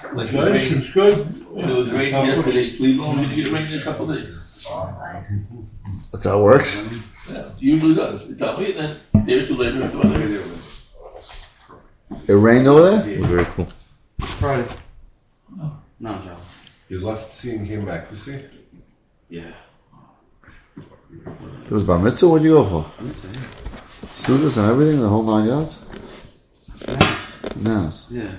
Like Nice, it's good. When it was raining yesterday, Cleveland, we didn't get rain in a couple of days. That's how it works. Yeah, it usually does. You tell me, and then a day or two later, it's weather. It rained over there? Very cool. Friday. No, Joe. You left to see and came back to see? Yeah. It was bar mitzvah? What'd you go for? I'm gonna say, Sudas and everything, the whole 9 yards? Nice. yeah.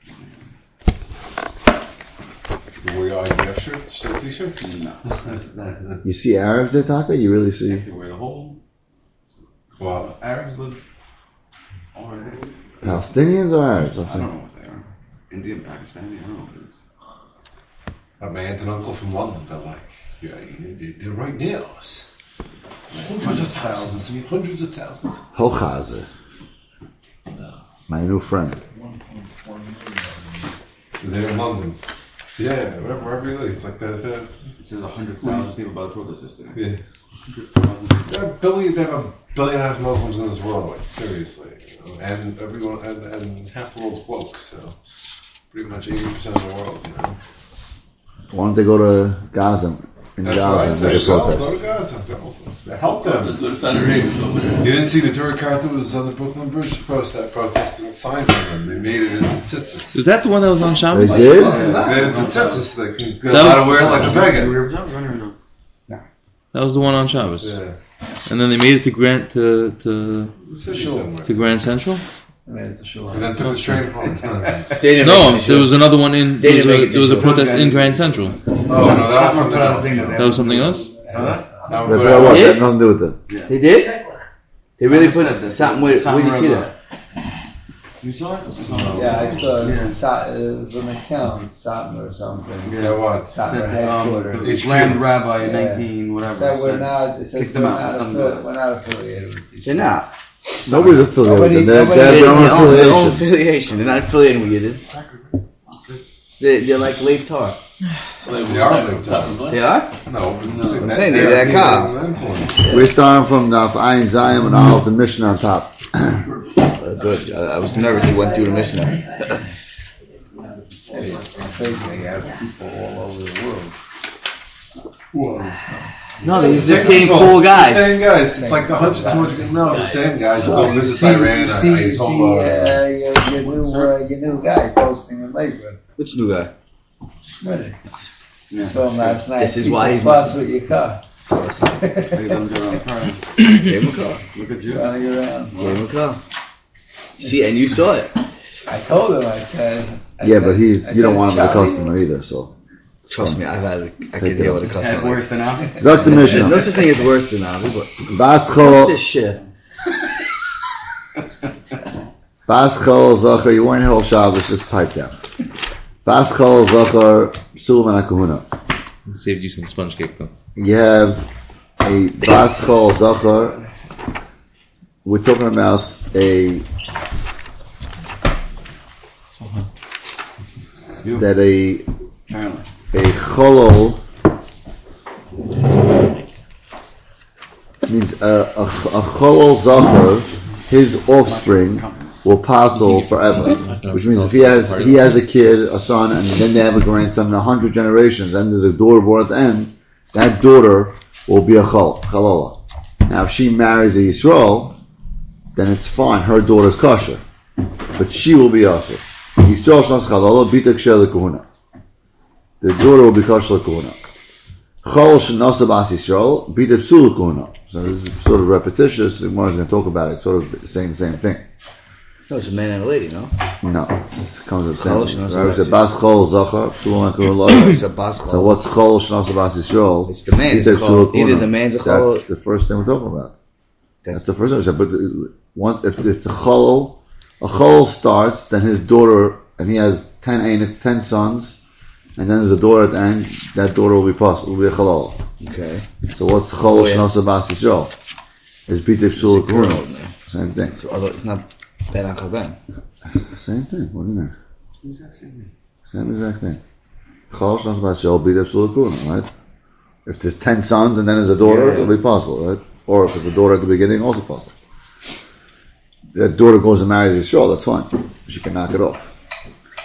You wear your IDF shirt, still t-shirts? No. You see Arabs there, Taka? You really see? You wear the whole. Well, Arabs live all right. Palestinians or Arabs? I don't know what they are. Indian, Pakistani, I don't know what it is. my aunt and uncle from London, they're like, yeah, they're right near us. Hundreds of thousands. Hochazer. My new friend. They're in London. Yeah, wherever he lives. It's like that. It says 100,000 people by the protest yesterday. Yeah. 100,000 There are a billion and a half Muslims in this world, like, seriously. And everyone, and half the world's woke, so pretty much 80% of the world, Why don't they go to Gaza? In That's what I Gaza, say. and Go protest. to Gaza. Help Let's them. go to Saturday over there. You didn't see the Turk cartoons on the Brooklyn Bridge protesting signs on them. They made it in tzitzis. Is that the one that was on Shabbos? They did? They made it in tzitzis. They can That was- wear it like a beggar. That was the one on Shabbos. Yeah. And then they made it to Grand to City somewhere. Grand Central. And then took the train home. No, there was another one in. They didn't make it There was a to protest in Grand Central. Oh, no, that was something else. That was something else. But what? That had nothing to do with it. They did? They really put something. Where did you see that? You saw it? Yeah, I saw it. Yeah. It was an account, Satmar or something. Yeah, what? Satmar headquarters. The Land Rabbi in Yeah. 19 whatever. It said said, it says kick them out. we're not affiliated with these. They're not. Nobody's affiliated with them. They have They their own own their own affiliation. affiliation. They're not affiliated with you, dude. They're like Leif Tar. They are like that. They are? No, I'm saying they're that calm. We're starting from Daf Ayin Zayim and all of the Mishnah on top. Good. I was nervous he went through the Mishnah. It's crazy. They have people all over the world. No, these are the same cool guys. The same guys. It's like 100, 200. No, the same guys who go visit Iran. You see, your new guy posting in Lakewood. Which new guy? Really? Saw him last night. This is why he's plus with your car. Gave him a call. Look at you. Running around. Gave him a call. See, and you saw it. I told him. I said. Yeah, but you don't want him as a Charlie. customer either, so. Trust me, I can deal with a Had customer. worse than Avi. Zok the There's Mishnah. no such thing as worse than Avi, but Bas what's Chol, this shit? Bas Chol Zachar, you weren't Hil Shabbos, just pipe down. Bas Chol Zachar, Sulam and Akahuna. Saved you some sponge cake though. You have a Bas Chol Zachar. We're talking about that a cholol means a cholol zachar, his offspring will passel forever, which means if he has a kid, a son, and then they have a grandson in 100 generations, and there's a daughter born at the end, that daughter will be a chalola. Now, if she marries a Yisrael, then it's fine. Her daughter's kosher, but she will be asur. Yisrael shnas chalola bitek shel kahuna. The daughter will be kosher kahuna. Chol shenasa bas Yisrael bitek psul kahuna. So this is sort of repetitious. The Gemara is going to talk about it. Sort of saying the same thing. No, it's a man and a lady, no? No, it comes with the Chol same. shenasa Rabbi said bas bas chol zachar psul It's a kahuna. bas So what's chol shenasa bas Yisrael? It's the man. It's a Bitek chol. psul Either kahuna. the man's a chol. That's the first thing we're talking about. That's the first thing I said. But once, if it's a chol starts, then his daughter, and he has 10 sons, and then there's a daughter at the end, that daughter will be possible, will be a chalal. Okay. So what's chol shenasa bas Yisrael? Is bitek psul It's a girl, kahuna. man. Same thing. So, although it's not Ben Uncle Ben. Same thing. What do you mean? Exact same. Same exact thing. Chol shenasa bas Yisrael bitek psul kahuna, right? If there's 10 sons and then there's a daughter, it'll be possible, right? Or if it's a daughter at the beginning, also possible. That daughter goes and marries Yisrael, that's fine. She can knock it off.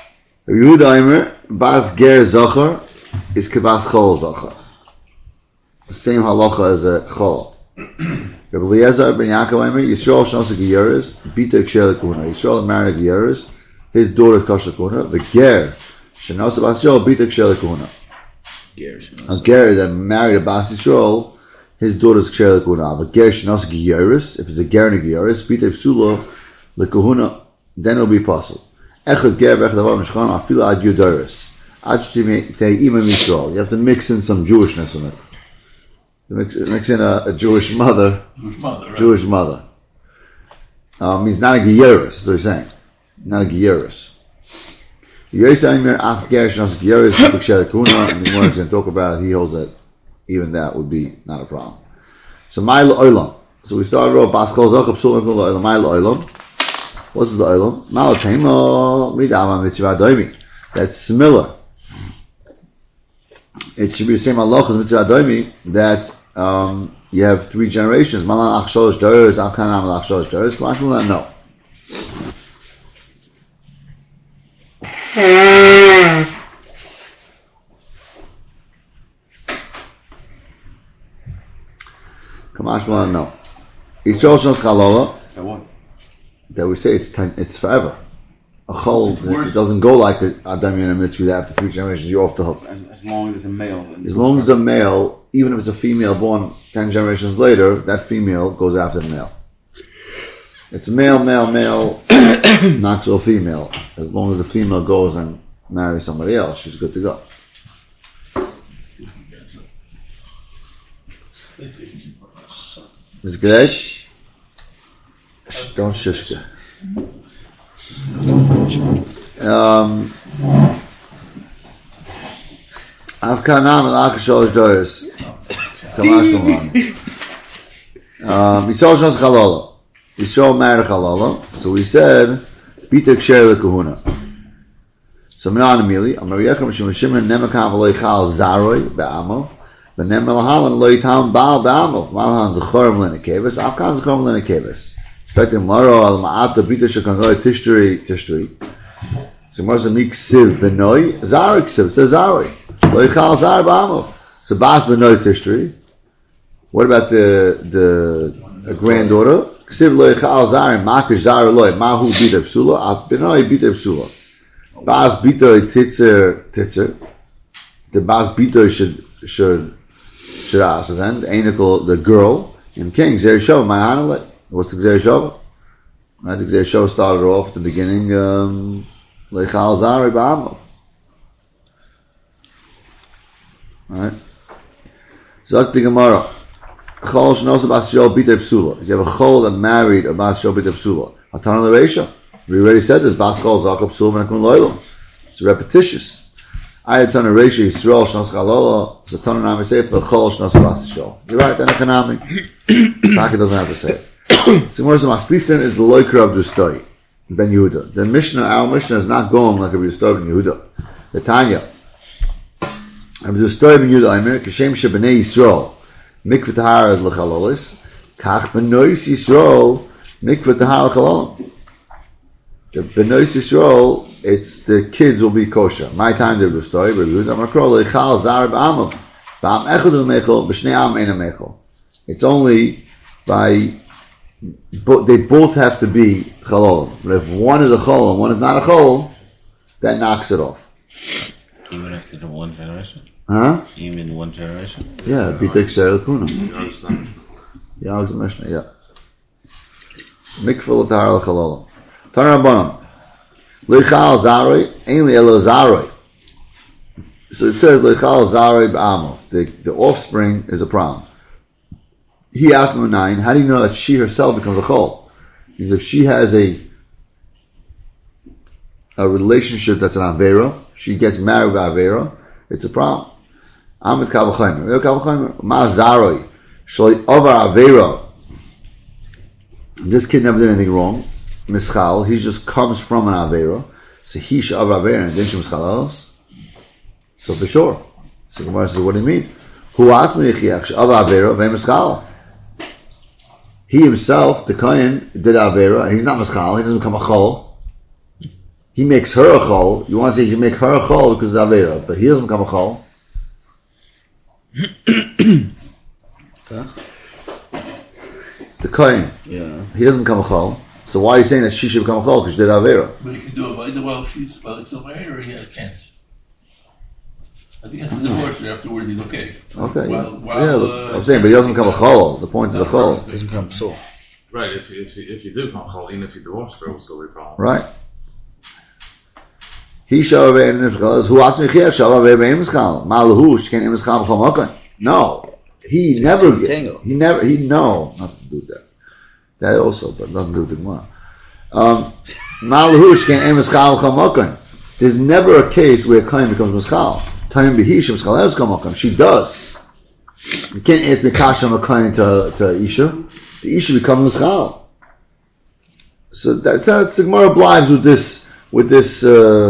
Yehuda Aimer, Bas Ger Zachar is Kebas Chol Zachar. The same halacha as a Chol. Rabbi Eliezer ben Yaakov Aimer, Yisrael Shnosek Yeris, Bita Ksher Lekuna. Yisrael married Yeris, his daughter is Kosher Lekuna. The Ger, Shnosek Bas Yisrael, Bita Ksher Lekuna. A Ger that married a Bas Yisrael, his daughter is Ksher Lekuna. The Ger Shnosek Yeris, if it's a Ger Nig Yeris, Bita Psula Lekuna, then it'll be possible. Echad ger v'echad avar mishchan afila ad yudaris. Ad shtei imam Yisrael. You have to mix in some Jewishness in it. Mix in a Jewish mother. Right? Jewish mother. Means not a geyeris, that's what he's saying. Not a geyeris. Yeris Aimer af ger shnas geyeris b'ksher kuna, and the one who's going to talk about it, he holds that even that would be not a problem. So my olam. So we started off Baskol Zachab Sulam Olam. My olam. What's the olam? That's similar. It should be the same halach as mitzvah doimi that you have 3 generations. Malan achsholish doros, avkanam achsholish doros. Kamashmula, no. Kamashmula, no. Yisrael shnos chalola. That we say it's forever. A chol, it doesn't go like the Adam and a mitzvah that after 3 generations you're off the hook. As long as it's a male. As long as it's a male, even if it's a female born 10 generations later, that female goes after the male. It's male, not so female. As long as the female goes and marries somebody else, she's good to go. Is it good? Don't shishka. Avkanam el akasholish doris. Kamash Maman. Yisrael shnos chalola. Yisrael married chalola. So we said, Bita ksher lekahuna. So Minan Amili, Amar Yecham Shemashimon Nemakam v'lo yichal zaroi be'amo. V'nem melahalan lo yitam baal be'amo. Malahan zechorim l'nekeves. Avkan zechorim l'nekeves. Expecting Maro al Ma'ata Bita Shekangoy Tishtri. So Marsa Miksiv Benoi, Zari Ksiv, it says Zari. Lo Yichal Zari Ba'amo. So Bas Benoi Tishtri. What about the granddaughter? Ksiv Lo Yichal Zari, Makish Zari Loi, Mahu Bita Psula, At Benoi Bita Psula. Bas Bita Titzer. The Bas Bita should ask. So then, the Anical, the girl, in King, Zer Shov, Ma'analet. What's the Gzei Shova? Right, the Gzei Shova started off at the beginning, Leichal Zari Ba'amo. Right? Zok the Gemara. Chol Shnosa Bas Yisrael Bita Psula. If you have a Chol that married a Bas Yisrael Bita Psula, Atana L'Reisha. We already said this, Bas Chol Zaka Psula V'nakun Loilam. It's repetitious. Ayatana Reisha Yisrael Shnos Chalola. So Tana Nami say for Chol Shnosa Bas Yisrael. You're right, then Economic. Taka doesn't have to say it. So Morris Maslisan is the loiker of the story, Ben Yehuda. The Mishnah, our Mishnah is not going like a story Ben Yehuda. The Tanya. The story Ben Yehuda, Amir, Kashem Shebnei Yisrael, Mikvah Tahara is L'chalolis, Kach Benois Yisrael, Mikvah Tahara L'chalolim. The Benois Yisrael, it's the kids will be kosher. My time to the story, Ben Yehuda, Amakro, L'chal Zar B'amam, B'am Echad L'mechel, B'shnei Am Ein Mechel. It's only by they both have to be chalolim. But if one is a chol and one is not a chol, that knocks it off. Even after the 1 generation? Huh? Even 1 generation? Yeah, bitek ser kuna. Yeah, Mishnah. Yeah. Mikvah l'tahar l'chalolim. Tana Rabbanan. L'chal zaroi, ein li'elo zaroi. So it says l'chal zaroi b'amo. The offspring is a problem. He asked him 9, how do you know that she herself becomes a chol? Because if she has a relationship that's an avera, she gets married by avera, it's a problem. Amit kavachaymer. Ma zaroi. Shaloi over avera. This kid never did anything wrong. Mischal. He just comes from an avera. So he should over avera and then she mischal else. So for sure. So Gemara says, what do you mean? Who asked me over avera ve mischal? He himself, the Kohen, did Avera, and he's not Maschal, he doesn't become a Chol. he makes her a chol. You want to say you make her a chol because of the avera, but he doesn't become a chol. The kohen, he doesn't become a chol. So why are you saying that she should become a chol because she did avera? But he can do it either while he's still married or he has a chance. I think that's the divorce afterwards he's okay. Okay. While, I'm saying, but he doesn't become a chol. The point is a chol. Doesn't become psul. Right, if you do come chol, even if you divorce, there will still be a problem. Right. He shall have in who asked me here shall have in mischal. Malahu she can't mischal b'chol. No, he never not to do that. That also, but nothing to do with the Gemara. Malahu she can't mischal b'chol. There's never a case where a kohen becomes mischal. Time behisha mischal eves kol. She does. You can't ask me kasha a kohen to isha. The isha becomes mischal. So that's the Gemara obliges with this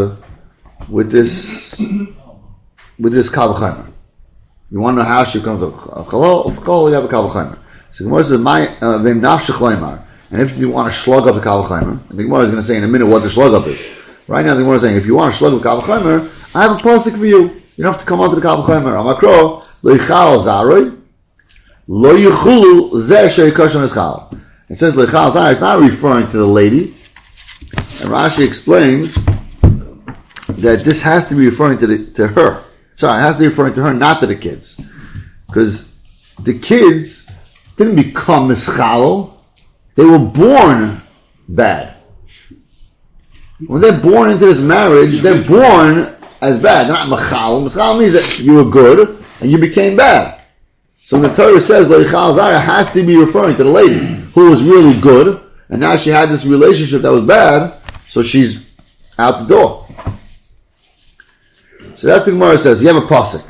kavachaymer. You want to know how she becomes a chalol? You have a kavachaymer. So the Gemara says, "My v'im nafshech leimar." And if you want to slug up the kavachaymer, and the Gemara is going to say in a minute what the slug up is. Right now, the Gemara is saying, if you want to slug up the kavachaymer, I have a pasuk for you. You don't have to come onto the kavachaymer. Amakro lo yichal zaroi lo yichulu zeh sheikashon eschal. It says lo yichal zaroi. It's not referring to the lady. And Rashi explains that this has to be referring to her. Sorry, it has to be referring to her, not to the kids. Because the kids didn't become mischal. They were born bad. When they're born into this marriage, they're born as bad. They're not machal. Mischal means that you were good and you became bad. So when the Torah says Leichal Zara has to be referring to the lady who was really good, and now she had this relationship that was bad, so she's out the door. So that's the Gemara says. You have a pasuk.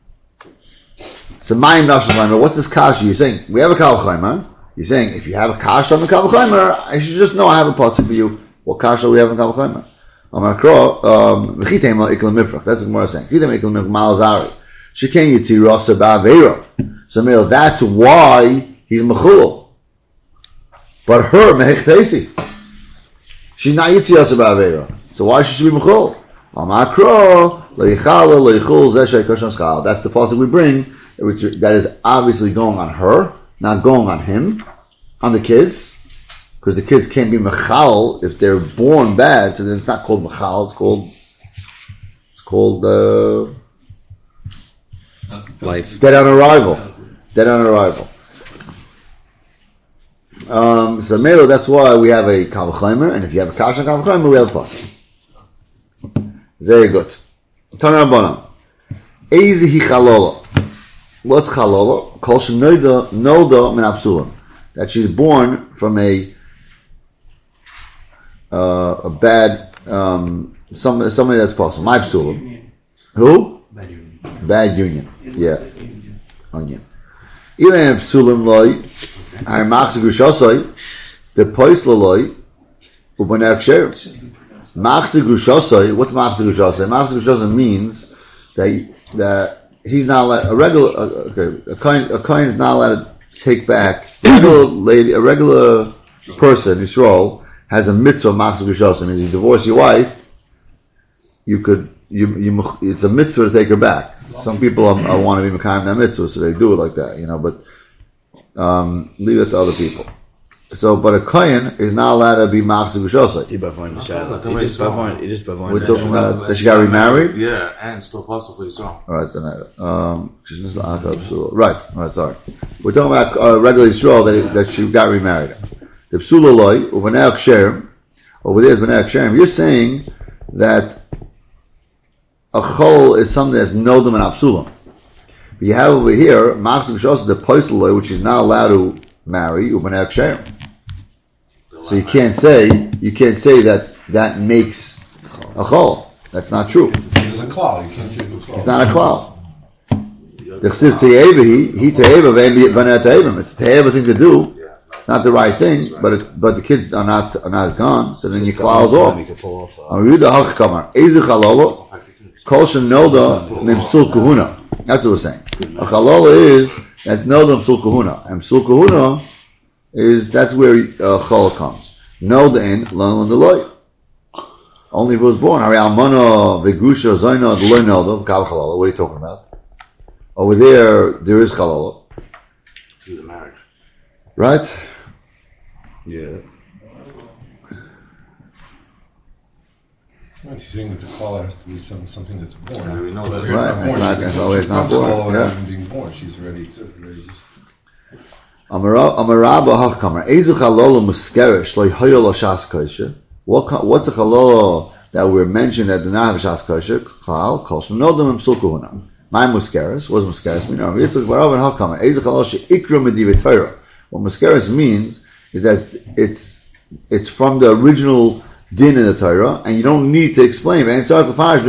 So Mayim Nashim. What's this kasha? You're saying we have a kavachaymer. You're saying if you have a kasha on the kavachaymer, I should just know I have a pasuk for you. What kasha we have in kavachaymer? V'chitema iklam mifrach. That's what the Gemara is saying. V'chitema iklam mifrach malazari. Sheken yitzirasa ba'aveira. So that's why he's mechul. But her mehechtesi. She's not yitzirasa ba'aveira. So why should she be mechul? Amakro. That's the pasuk we bring, that is obviously going on her, not going on him, on the kids, because the kids can't be mechal if they're born bad. So then it's not called mechal; it's called life. Dead on arrival. Dead on arrival. So Melo, that's why we have a kavachaymer, and if you have a kasha on kavachaymer, we have a pasuk. Very good. Tana Rabbanan. Eizi hi chalola. What's chalola? Kol shenoida nolda min apsulam. That she's born from a bad somebody that's possible. My psulam. Who? Bad union. Yeah. Onion. Ilan psulam loy. Har machzig ushasai. The poisla loy. Ubanek sher. Machzig Ushasai, what's Machzig Ushasai? Machzig Ushasai means that he's not allowed, a kohen is not allowed to take back, a regular person, Yisrael, has a mitzvah of Machzig Ushasai. Means if you divorce your wife, it's a mitzvah to take her back. Some people want to be mekayim that mitzvah, so they do it like that, but leave it to other people. So, but a kohen is not allowed to be machzig ushasai. We're talking about that she got remarried. Yeah, and still possibly so. All right, right. Sorry. We're talking about regular Yisrael that she got remarried. The psula loy u'v'nei aksherim. Over there is v'nei aksherim. You're saying that a chol is something that's nodam and apsulam. But you have over here machzig ushasai the poisel loy, which is not allowed to marry u'v'nei aksherim. So you can't say that makes a chol. That's not true. It's a klal. You can't say it's a klal. It's not a klal. It's a te'eva thing to do. It's not the right thing, but the kids are not gone. So then you klals off. That's what we're saying. A chalola is that nolda msul kahuna, and msul kahuna is that's where chol comes. Nolda in lon the loy. Only if it was born. What are you talking about? Over there is chalala. Through the marriage. Right? Yeah. Right, he's saying that the challah has to be something that's born. Yeah, we know that. Right, it's always not born. Yeah. Being born, she's ready. Just What's a chalala that we're mentioned at the Nahav Shas Kosher? Klal, Kol Shnodam Psukuhuna. My muskeres. What does muskeres mean? Yitzchak Barav and Hakama. Ezu chalala sheikra medivet Torah. What muskeres means is that it's from the original din in the Torah, and you don't need to explain. Means the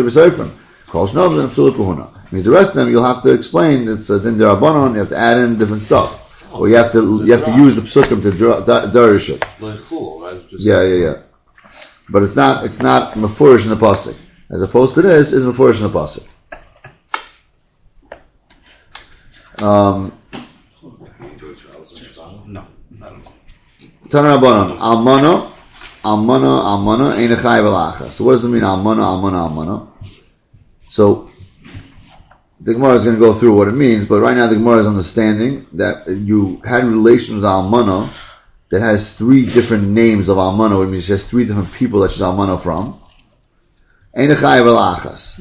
rest of them you'll have to explain. It's a din derabanan. You have to add in different stuff. Or you have to use the psukim to derish it. Yeah. But it's not mefurish in the pasuk. As opposed to this, is mefurish in the pasuk. Tanarabanan almana ein chay v'lachas. So what does it mean almana? So the Gemara is going to go through what it means, but right now the Gemara is understanding that you had relations with almana that has 3 different names of almana, which means she has 3 different people that she's almana from. Ein chay v'lachas.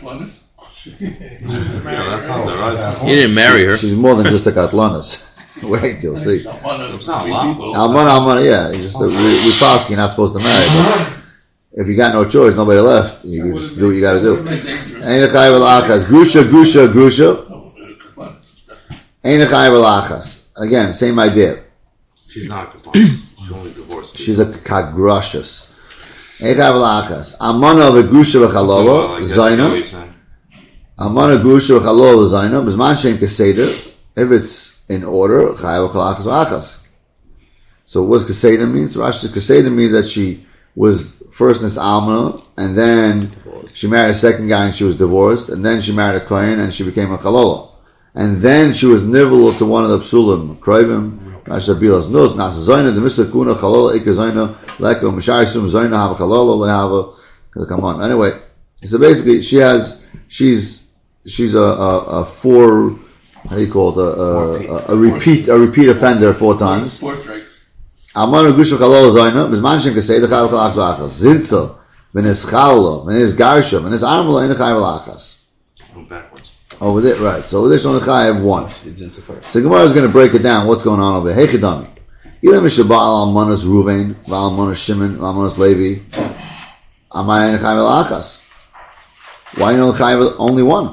Yeah, that's not the right. He didn't marry her. She's more than just a katlanis. Wait, you'll see. It's not lawful. Almana, yeah. You just we fast. You're not supposed to marry. But if you got no choice, nobody left. You just do what you got to do. Ein chay v'lachas. Grusha. Ein chay v'lachas. Again, same idea. She's not confined. She's only divorced. She's a kagrashus. Ein chay v'lachas. Almana v'grusha v'chalala zayna. Almana grusha v'chalala zayna. B'zman she'en keseder. If it's in order, chayav v'chalachas v'achas. So what does keseder mean? So Rashi says keseder means that she was first nis almana, and then she married a second guy and she was divorced, and then she married a kohen and she became a chalala. And then she was nivel to one of the psulim, kroivim, Rashi Bilas knows, nas zoyna, the misakuna, chalala, ika zoyna, leko, mishayisum, zoyna, have a chalala, lehava, come on. Anyway, so basically she's a 4, how do you call it, a repeat offender 4 times. 4 strikes. Almana grusha chalala zayna, bizman shen keseder chayav v'chalachas v'achas. Zintzah, v'nes chalala, v'nes garsha, v'nes armala, ein chayav v'achas. Backwards. Over there, right. So over there's only chayav 1. So Gemara is going to break it down. What's going on over here? Heichidami. Ilam mishabal almanas Ruvain, v'almanas Shimon, v'almanas Levi. Amay ein chayav v'achas. Why only chayav only 1?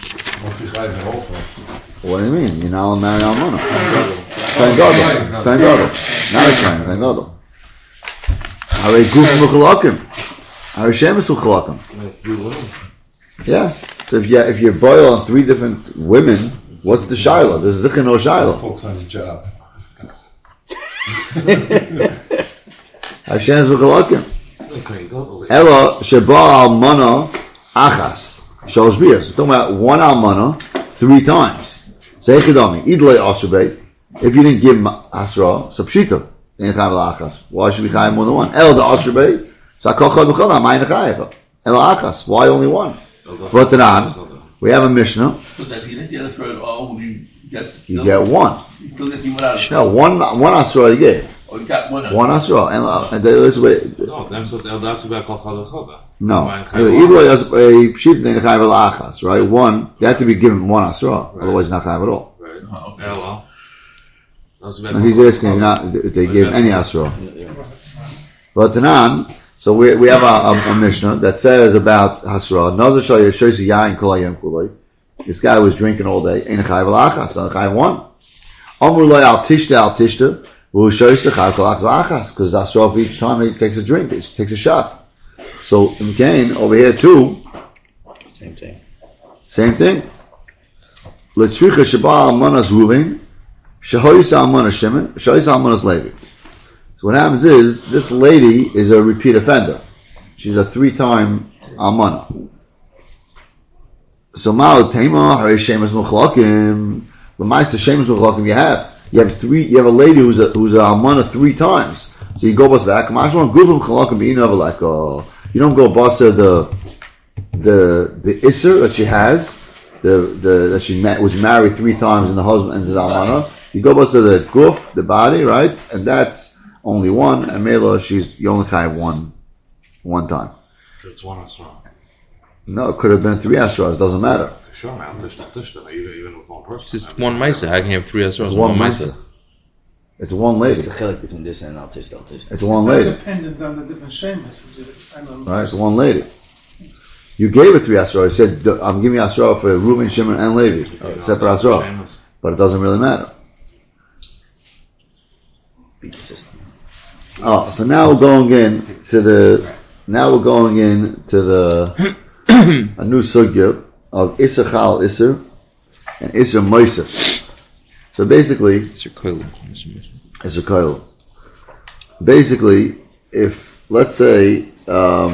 What do you mean? You're not allowed to marry almana. Kain gadol. Not a kain gadol. Are guf mechalakim? Are shemes mechalakim? Yeah. So if you boil on 3 different women, what's the shiloh? There's zikr no shiloh. focus on his job. Are shemes mechalakim? Ela sheba almana achas. Shalosh biyas. We're talking about 1 almana 3 times. Say chidami. Idlei asubei. If you didn't give him asra, subshita. Why should we chayav more than 1? El the asubei. Sakol chad b'chol ha'mayin chayav. El achas. Why only 1? But Tanan, we have a Mishnah. So that he didn't get a third. Oh, you get 1. You still get him without a No, one asra you gave. Oh, you got 1. 1 asra. And this way. No, then supposed to El Dasubek Kol Chad. No. Either as a pshit then chayav achas, right? 1, you have to be given 1 asra, otherwise not chayav at all. Right. Oh, okay. Well. No, he's asking if they give any asra. But Tanan, so we have a Mishnah that says about hasra. This guy was drinking all day. Ein chayav l'achas. Chayav 1. Amru lo al tishta because asra each time he takes a drink, he takes a shot. So in Cain over here too. Same thing. L'tzricha sheba almanas Ruvain, shehoyis almanas Shimon, shehoyis almanas Levi. So what happens is, this lady is a repeat offender. She's a 3-time almana. So ma'al tema hari shemus muchlakim. L'maisa shemus muchlakim you have a lady who's a almana 3 times. So you go by that. You don't go basa the isser that she has, that she was married 3 times and the husband and the almana. You go basa the guf, the body, right? And that's only one. And Mela, you only have one time. It's one as well. No, it could have been 3 asras. Doesn't matter. Sure, man. Even with one person. It's just one Maisa. How can you have 3 Asros? It's one Maisa. It's one lady. It's the chilek between this and Al-Tishta. It's one lady. Dependent on the different shemas. Right, it's one lady. You gave her 3 asra. You said, I'm giving you asra for Reuben, Shimon, and Levi. Separate asra. But it doesn't really matter. Be consistent. Oh, so now we're going into the a new sugya of Isser Chal Isser and Isser Moisef. So basically, It's your koil. Isser Koil. Basically, if let's say I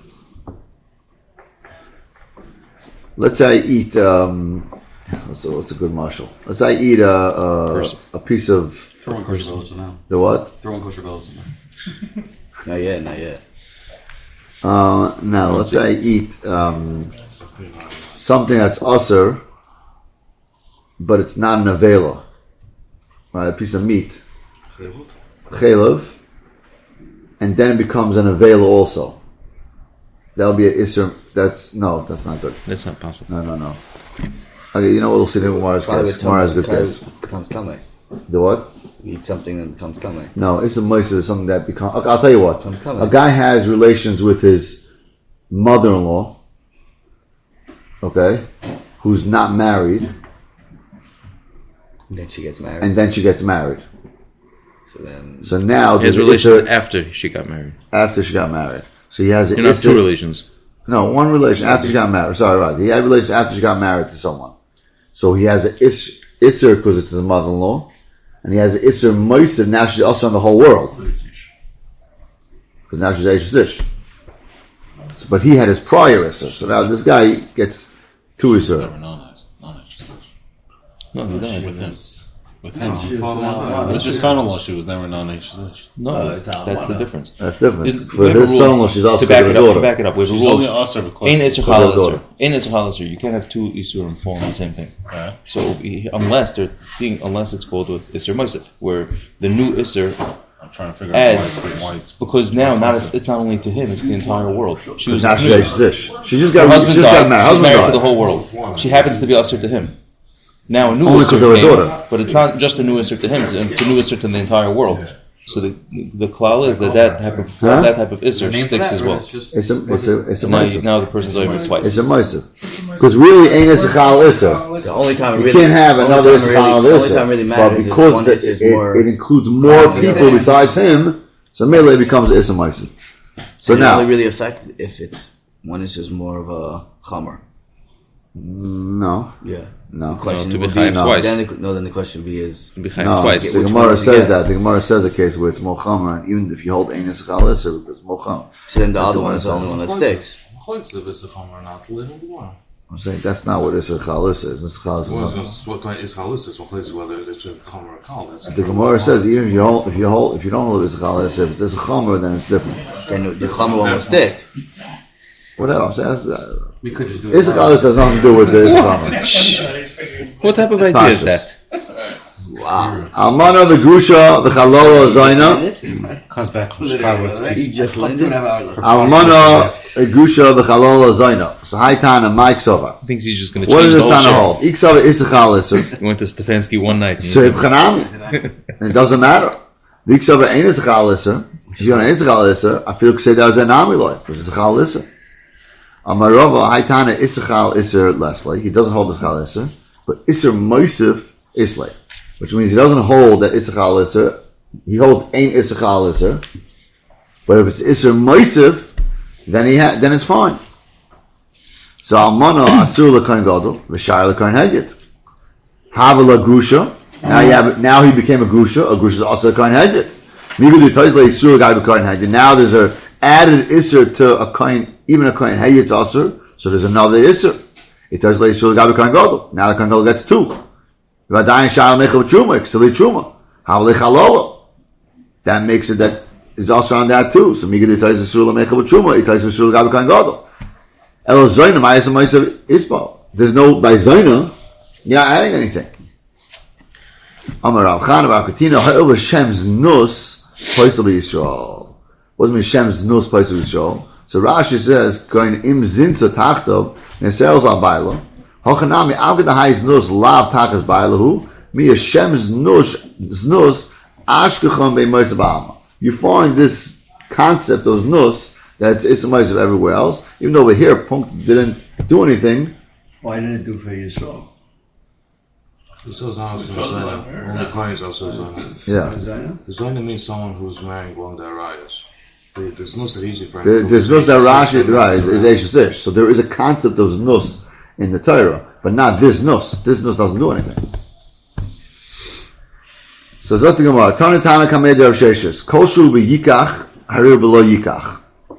eat what's a good marshal? Let's say I eat a piece of Throw in kosher billets in there. the what? Throw in kosher billets in there. Not yet. Now let's say I eat something that's usser, but it's not an avela, right? A piece of meat, chelav, and then it becomes an avela also. That'll be an isser. That's not good. That's not possible. No. Okay, you know what? We'll see the Gemara's case. Gemara's good case. Becomes kameh. The what? You eat something that becomes kameh. No, it's a moisture is something that becomes. Okay, I'll tell you what. Becomes kameh. A guy has relations with his mother-in-law, okay, who's not married, And then she gets married. and then she gets married. So now He has there's an relations issur after she got married. after she got married. So he has an You're not issur- two relations. No, one relation after she got married. Sorry, right. He had relations after she got married to someone. So he has an issur because it's his mother-in-law, and he has an issur moisture. Now she's also on the whole world. Because now she's Eish Zish. But he had his prior issur. So now this guy gets 2 issur. Never known that. No, he died. With him. She was With his son-in-law, she was never known H. No, it's not that's the one. difference. That's different. Is- For we have a his rule son-in-law, she's also To back her it up, daughter. to back it up, we have a She's only rule. also because In Isser Because Chal her daughter. Isser. In Isser Chal Isser, you can't have 2 Isurim fall on the same thing. Alright. So unless it's called with Isser Moisef, where the new Isser, I'm trying to figure out Adds. why it's because now it's not only to him, it's the entire world. She was Now she's new. Eish Zish. She just Her got husband married. died. She's Husband married to died. the whole world. She happens to be usher to him. Now a new Only Isser because of her came, daughter. but it's not just a new Isser to him; it's a new Isser to the entire world. So the klal is that type of Huh? that type of Isser sticks as well. It's a So now, moisture. now the person's over twice. It's a moisture. Because really ain't Isser Chal Isser. The only time it You really can't have another Isser Chal The only Isser. time really But matters is because one is it more. includes more people besides him, so Mele becomes Isser Moisture. So It now, only really affect if it's one is just more of a chamer. no, Yeah. no. Question to be would be chayav twice. Then the question would be is To be chayav No, twice. the Which Gemara one to says get? that. The Gemara says a case where it's Mochamer, and even if you hold Ein Isser Chal Isser, it's Mochamer. so then the That's other the one one is the only one that sticks. I'm saying that's not what Isser Chal Isser is. Isser Chal Isser is not. What is halis? What place whether it's a chomer or kal? The Gemara says even if you don't hold Isser Chal Isser, if it's Isser Chomer, then it's different. Then the chamer one will stick. Whatever. I'm saying We could just do Isser Chal Isser has nothing to do with the Isser Chomer. What type of idea is Pashas. that? Wow. Almana v'grusha v'chalola zayna. comes back from Chicago. He just Like landed. 2.5 hours. Almana v'grusha v'chalola zayna. So high Tana, Mike Sova. Thinks he's just going to What change does the this whole Tana show. hold? Iksava Isser Chal Isser. He went to Stefanski one night. So Ibchanami. It doesn't matter. V'iksava Ein Isser Chal Isser. If you're on Isser Chal Isser, I feel say there's an Nami loy, which is Chal Isser. Amarova high Tana Isser Chal Isser Leslie. He doesn't hold the Chal Isser, but Isser Moisif Islay. Which means he doesn't hold that Isser Chal Isser. He holds Ein Isser Chal Isser. But if it's Isser Moisif, then it's fine. So Almana Asur L'Kohen Gadol, V'Shai L'Kohen Heged. Havela Grusha. Now he became a Grusha. A Grusha is also a Kohen Heged. Now there's a added Isser to a Kohen, even a Kohen Heged is Asur. So there's another Isser. It does lay Isur L'Gabi Kohen Gadol. Now the Kohen Gadol gets 2. That makes it that is also on that too. So Migad Itaiz Surah Mecha B'Truma, Itaiz Surah Gabi Kain Gadol. El Zoyna Ma'isa Ma'isa Isbal. There's no, by Zoyna, you're not adding anything. Amar Rav Chana Bar Katina, Ha'il Shem's Nus, Paisel Yisrael. What does mean Shem's Nus, Paisel Yisrael? So Rashi says, going Im Zinsa Tachtov, Nesels Al Baila, Hochanami Avgad Ha'is Nus, Lav Tachas Bailahu, Mi Shem's Nus, Ashkechon Be Moisa Ba'ama. You find this concept, those Nus, that it's Issa Moisa everywhere else, even though over here, Punk didn't do anything. Why didn't it do for Yisrael? Yisrael's not also Zayna. Only Kohen is also Zayna. Yeah. Zayna means someone who's marrying one of their rayas. There's Nus that easy for There's Nus that Rashi is Eishes Ish. So there is a concept of Nus in the Torah, but not this Nus. This Nus doesn't do anything. So Zot the Gemara, Tana Kamed Rav Sheshes, Kol Shu B'Yikach, Harir B'Lo Yikach.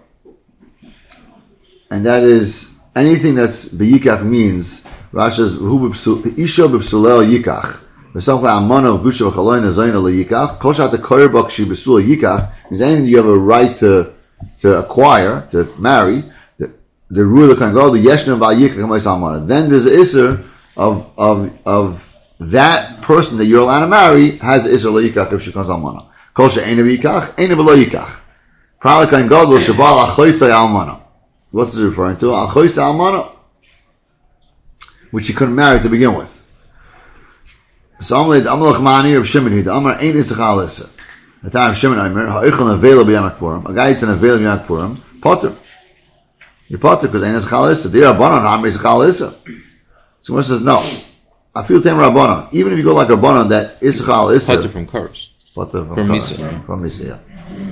And that is, anything that's B'Yikach means, Rashi says, Isha B'Psulel Yikach. V'samcha Amana V'Gusha V'Chaloyna Zayna L'Yikach. Kol Shat HaKoyer B'Kshi B'Sul Yikach means anything you have a right to acquire, to marry, the ruler can go, the Yeshna V'Yikach K'mais Amana. Then there's an Isser of that person that you're allowed to marry has Isser L'Yikach if she becomes Almana. Kol She'ena V'Yikach, Ena B'Lo Yikach. Probably can go, L'Shabal Achoysay Almana. What's this referring to? Achoysay Almana, which she couldn't marry to begin with. So Amalek Mani of Shimon Hida Amar Ein Isachal Issa. The time of Shimon Aimer Ha'ichan Avela B'Yam Kpurim. A guy eats an Avela B'Yam Kpurim. Potter. You're Potter because Ein Isachal Issa. They are Rabbanon Amar Isachal Issa. So one says no. I feel Tem Rabbanon. Even if you go like Rabbanon that Isachal Issa. Potter from Kars. Potter from Misa. From Misa, yeah.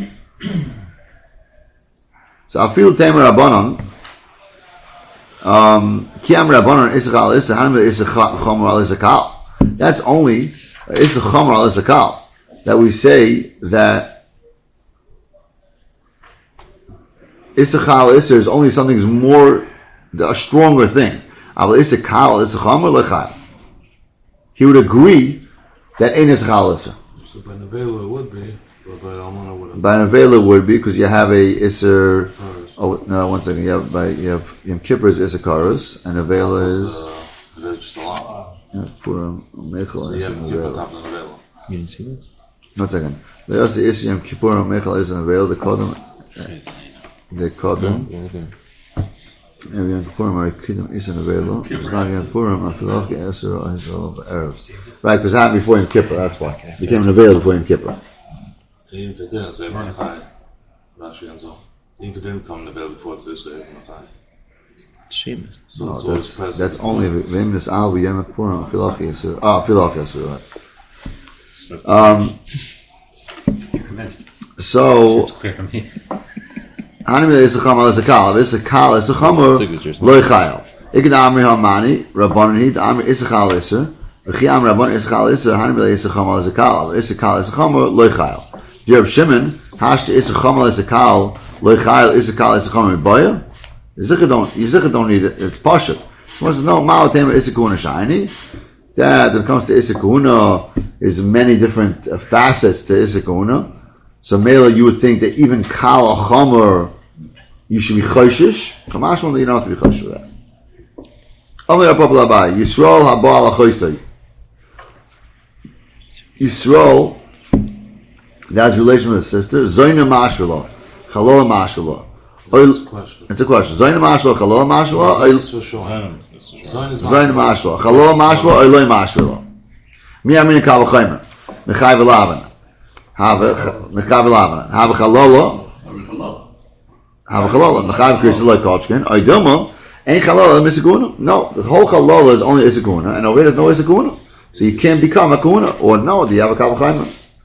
So I feel Tem Rabbanon. Kiam Rabbanon Isachal Issa. Hanva Isachal Al Isachal. That's only Issa Chomer Al Isakal that we say that Issachal Issa is only something's more a stronger thing. Aval Issachal Issa Chomer Lechal. He would agree that ain't Issachal Issa. So by Nevela it would be, but by Almana wouldn't. By Nevela it would be because you have a Isser. Oh no, one second. You have Yom Kippur is Issacharus and Nevela is. That's just a lot. Purim, Mechel, is Nevela. You didn't see this? One second. They also is Yom Kippur and Mechel is Nevela. They call them. Every Yom Kippur are Kidam is Nevela. It's not Yom Purim. I feel like Esser or Israel of Arabs. Right, because it happened before Yom Kippur. That's why it became Nevela before Yom Kippur. Even if it didn't, say Mordechai. Rashi and so. Even if it didn't come Nevela before it's this Mordechai. Sheamus. So it's always present. That's only Vim Al Yom Kippur and Filach Esser. Ah, Filach Esser. Right. You're convinced. So. Hanim Isacham Al Isakal. Isakal Isachamur Lo Chayil. Ikad Amri Hamani Rabbanon Hid Amri Isachal Isser. V'Chiam Rabbanon Isachal Isser Hanim Isacham Al Isakal. Isakal Isachamur Lo Chayil. Yerb Shimon Hashti Isacham Al Isakal Lo Chayil Isakal Isachamur Boya. You don't need it. It's pashut. One says no. Ma'atem Isakuna shiny. That when it comes to Isakuna, is many different facets to Isakuna. So Mela, you would think that even Kal Chomer, you should be Choshish. Kamashon, you don't have to be Choshish with that. Amir Papa Labai, Yisrael Habal Achoisai. Yisrael, that's relation with his sister. Zoyna Mashvila, Chalol Mashvila. It's a question. Zoyna Mashvila, Chalol Mashvila. Zoyna Mashvila, Chalol Mashvila, Oiloi Mashvila. Mi Amin Kal Chomer, Mechai V'Lavan. Have Chalolo. Mechav Krisiloi Kolchkin. Oidoma ain't Chalolo Misaguna. No, the whole Chalolo is only Isaguna, and over here there's no Isaguna. So you can't become a Kuna, or no, do you have a Kavachayma?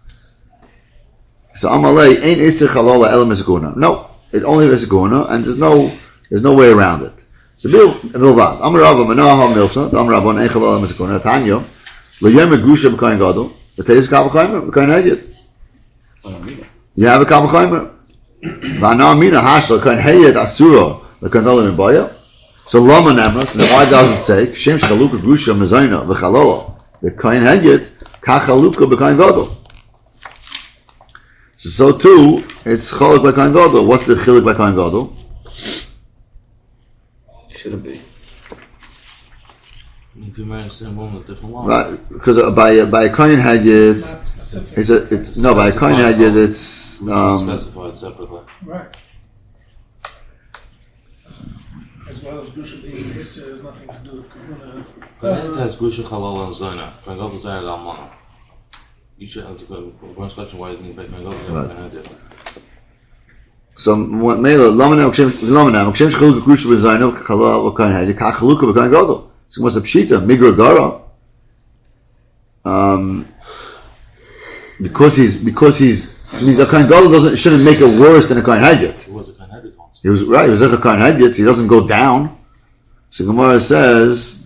So Amalei ain't Isir Chalolo El Misaguna. No, it's only Isaguna, and there's no way around it. So Bilvad. Amarava Manaha Milsa. Amarava ain't Chalolo Misaguna. Tanya. Lo Yom Grusha B'Koyin Gadol. The Teis Kavachayma B'Koyin Hegyet. You have a Kavachaymer. V'anamina hashla kan heyed asura l'kandolim in baya. So lama nemras. And why does it say Shem shaluka grusha mezayna v'chalola the kain heyed kachaluka b'kain gadol. So too, it's chalak by Kohen Gadol. What's the chiluk by Kohen Gadol? Shouldn't be. If you marry the same woman with a different woman. Right, because by a Kohen Hayyid, Not specific. it's no, by a Kohen Hayyid, it's We should specify it separately. Right. As well as Gusha being Isser has nothing to do with Kahuna. Kohen has Gusha Halal and Zona. Kohen Gadol is Zayar Almana. You should answer the question why isn't he back Kohen Gadol? Right. So what Mela Lamanam Kshem Shchaluk Grusha B'Zayno Chalal Kohen Hayyid Kach Chaluka B'Kohen Gadol. So what's a pshita Migra Gara? Because he's means a Kohen Gadol shouldn't make it worse than a Kohen Hayyid. He was a Kohen Hayyid. He was right. He was like a Kohen Hayyid, so he doesn't go down. So Gemara says,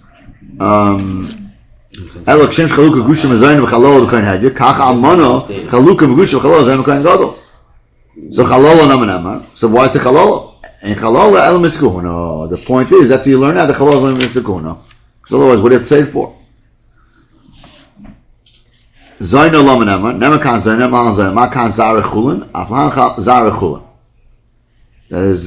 "Elok Shem Chaluka Grusha B'Zayno Chalal B'Kohen Hayyid Kach Almana Chaluka B'Grusha Chalal B'Zayno Kohen Gadol." So Chalala Namanama. So why is it Chalala? And Chalala El Miskuna. The point is that's how you learn out the Chalala El Miskuna. Because otherwise, what do you have to say it for? Zaino Lamanama. Nemakan Zaino Mahan Zaino Makan Zarechulin Aflan Zarechulin. That is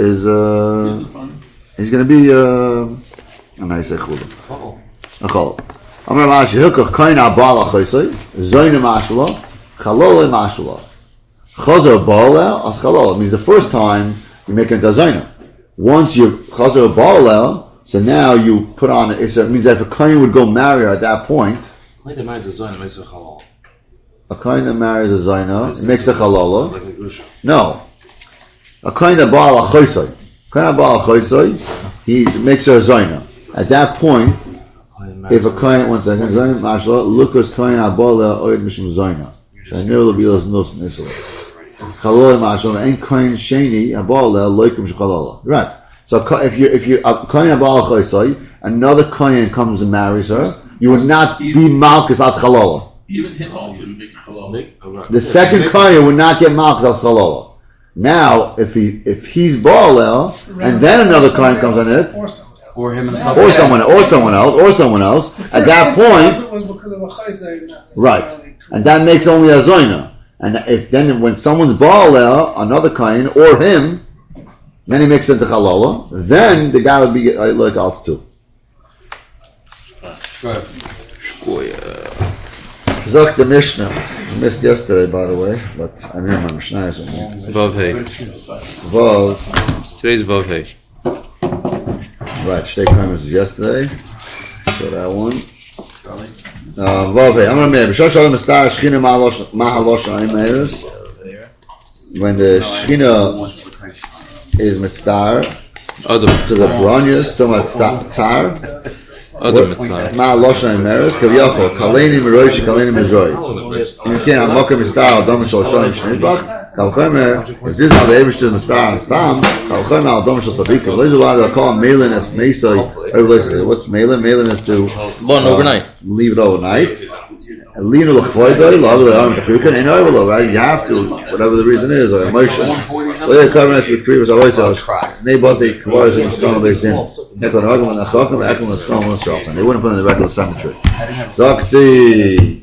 he's going to be and I say Chulin. A Chol. Amar Mashi Hilkach Koyin Abala Choisei Zaino Mashula Chalala Mashula. Chazar Ba'alel as Chalal means the first time you make a dazayna. Once you Chazar Ba'alel, so now you put on it. It means that if a kohen would go marry her at that point, Kohen that marries a Zona makes her Halal. a kohen that marries a zayna, it makes a halala. Like a Gusha. No, a kohen that Ba'al Choisei, kohen that Ba'al Choisei, he makes her a zayna. At that point, if a kohen, 1 second, zayna mashla, Lucas kohen Ba'alel oid mishum zayna. I never will be those no nisla. Chalala mashal and kohen sheni abala loikum shchalala. Right. So if you kohen abala choisai, another kohen comes and marries her, you would not be malchus al chalala. Even him also would make a halal. The second kohen would not get malchus al chalala. Now, if he's baalel and then another kohen comes on it, Or him himself. or someone else, at that point, It was because of a chayzay, not right. necessarily And that makes only a zoyna. And if then when someone's baalel, another kohen or him, then he makes it into halala. Then the guy would be like alts too. Zok the Mishnah. I missed yesterday, by the way, but I remember my Mishnah is on here. Vav Hey. Vav. Today's Vav Hey. Right, Shtei Kaimas is yesterday. So that one. Vav Hey. I'm going to make B'shal Shalom Estar Shechina Mahalosh Aimeres. When the Shechina is mitzvah to the Bronyas, to mitzvah. Other mitzvah. Mahalosh Aimeres. Kaviyachol. Kaleni Miroish, Kaleni Mizroi. You can't have Mokem Estar, Dom Shal Shalom Shnezbach. Kalchomer, if this is how the Eibush is Estar, Stam, Kalchomer al Dom Shal Tzaddik. If there's a lot of call Malin as Mesoi, everybody says, what's Malin? Malin is to overnight. Leave it overnight. Lean to the Chvoidoi, love the arm to Kukan, and over, right? You have to, whatever the reason is, or emotion. Later covenants with previous always they both the Kavaras and Stone based in. That's an argument, that's talking about Eklund and Stone and Stone. They wouldn't put in the regular cemetery. Zakti.